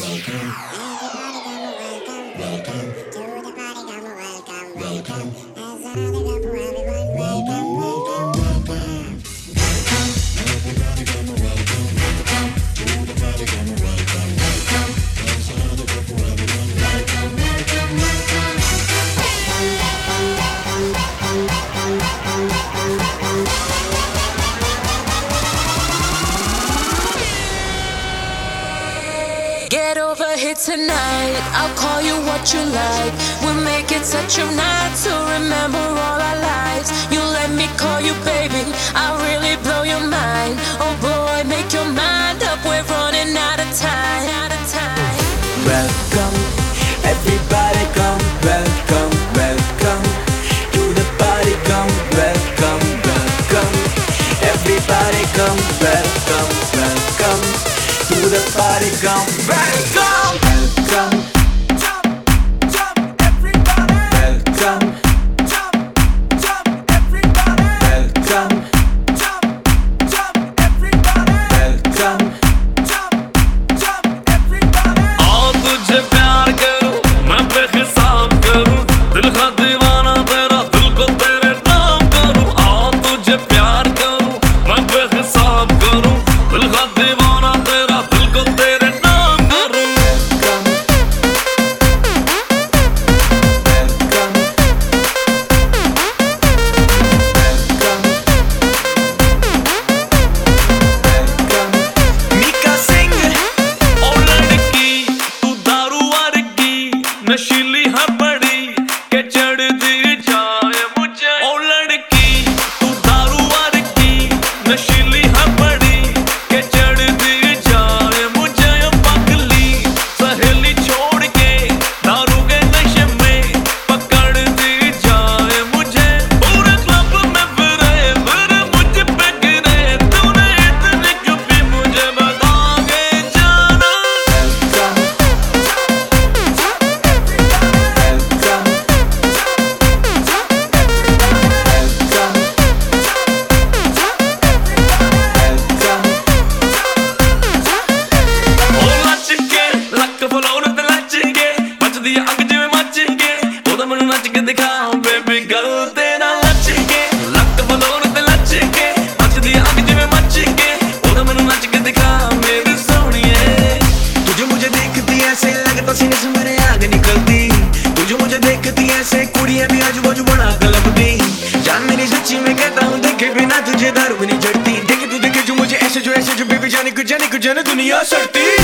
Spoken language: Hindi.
Get over here tonight, I'll call you what you like. We'll make it such a night to remember all our lives. You let me call you baby, I'll really blow your mind. Oh boy, make your mind up, we're running out of time. Welcome, everybody come, welcome, welcome to the party, come, welcome, welcome. Everybody come, welcome, welcome to the party, come, welcome, welcome. Jump, jump, everybody. Welcome, jump, jump, everybody. Welcome, jump, jump, everybody. Welcome, jump, jump, everybody. आओ तुझे प्यार करूं, मैं बेहिसाब करूं, दिल का दीवाना तेरा, दिल को तेरे नाम करूं। आओ तुझे प्यार करूं, मैं बेहिसाब करूं, दिल का दीवाना तेरा, दिल को तेरे नाम करूं। मीका सिंह, ओ लड़की तू दारू वर्गी, नशीली है बड़ी के चढ़ती जाए मुझे। ओ लड़की तू दारू वर्गी, नशीली है बड़ी के चढ़ती जाए मुझे। पगली सहेली छोड़ के दारू के नशे में पकड़ती जाए मुझे। पूरे क्लब में फिरे मुझ पे गिरे, तूने इतनी क्यों पी मुझे बता के जाना। ओ लच के लक फलोर ते लच के बचदी अग जिवें मच के, ओदा मैनू नच के दिखा बेबी गर्ल तेरा लच के। लक फलोर ते लच के बचदी अग जिवें मच के, ओदा मैनू नच के दिखा मेरी सोहणीए। तुझे मुझे देखती ऐसे लगता सीने से मेरे आग निकलती। तुझे मुझे देखती ऐसे कुड़ियां भी आजू बाजू बड़ा गलबती। जान मेरी सच्ची में कहता हूँ, देखे बिना तुझे दारू भी नहीं चढ़ती। देखे तू देखे जो मुझे ऐसे जो बेबी जाने को जाने दुनिया सड़ती।